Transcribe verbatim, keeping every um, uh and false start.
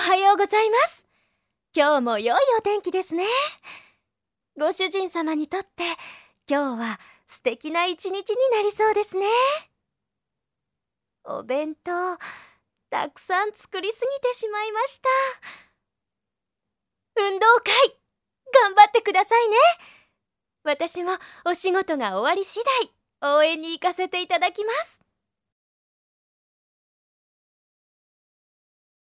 はようございます。今日も良いお天気ですね。ご主人様にとって今日は素敵な一日になりそうですね。お弁当たくさん作りすぎてしまいました。運動会頑張ってくださいね。私もお仕事が終わり次第応援に行かせていただきます。